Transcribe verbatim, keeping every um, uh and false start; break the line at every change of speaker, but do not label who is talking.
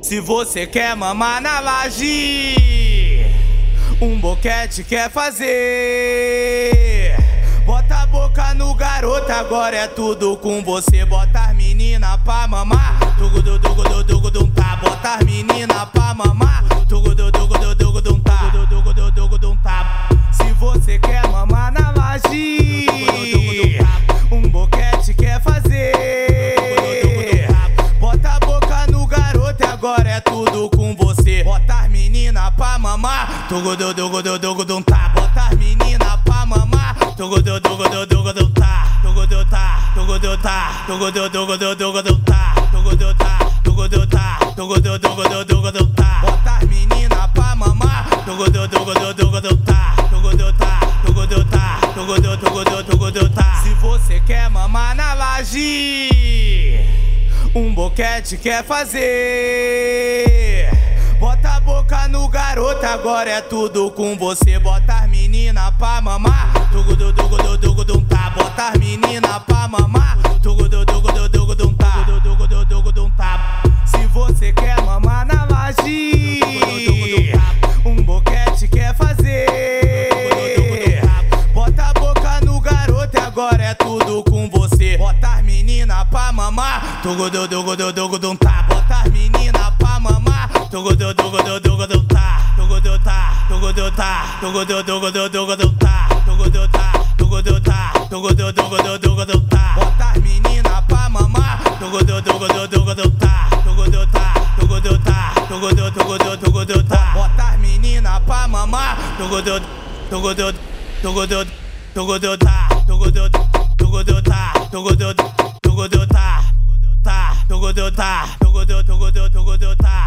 Se você quer mamar na laje, um boquete quer fazer. Bota a boca no garoto, agora é tudo com você. Bota as menina pra mamar, tugu du dugu du dugu dum tá. Bota as menina pra mamar, tugu du dugu du dugu dum tá. Tugu du dugu dum tá. Se você quer mamar na laje, um boquete quer fazer. Bota a boca no garoto, agora é tudo com você. Bota as menina pra mamar, tugu du dugu du dugu dum tá. Bota as menina pra mamar, tugu du dugu du dugu dum tá. Tugu du tá, tugu du tá, tugu du dugu du dugu dum tá. Tugu du tá, tugu du tá, tugu du dugu du dugu dum tá. Bota as menina pra mamar, tugu du dugu du dugu dum tá. Tugu du tá, tugu du tá, tugu du tugu du tugu du tá. Se você quer mamar na laje, um boquete quer fazer. Bota a boca no garoto, agora é tudo com você. Bota as menina pra mamar, tugu du dugu du dugu dum tá. Bota as menina pra mamar, tugu du dugu du dugu dum tá. Tugu du dugu du dugu dum tá. Se você quer mamar na laje, um boquete quer fazer. Bota a boca no garoto, agora é tudo com você. Bota as menina pra mamar, tugu du dugu du dugu dum tá. Bota as menina pra mamar, tugu du dugu du dugu dum tá. Tugu du tá, tugu du tá, tugu du dugu du dugu dum tá. Tugu du tá, tugu du tá, tugu du dugu du dugu dum tá. Bota as menina pra mamar, tugu du dugu du dugu dum tá. Tugu du tá, tugu du tá, tugu du tugu du tugu du tá. Bota as menina pra mamar, tugu du tugu du tugu du tugu du tá. Tugu du tugu du tá, tugu du tugu du tá. Tá, tugu du tá, tugu du tugu du tugu du tá.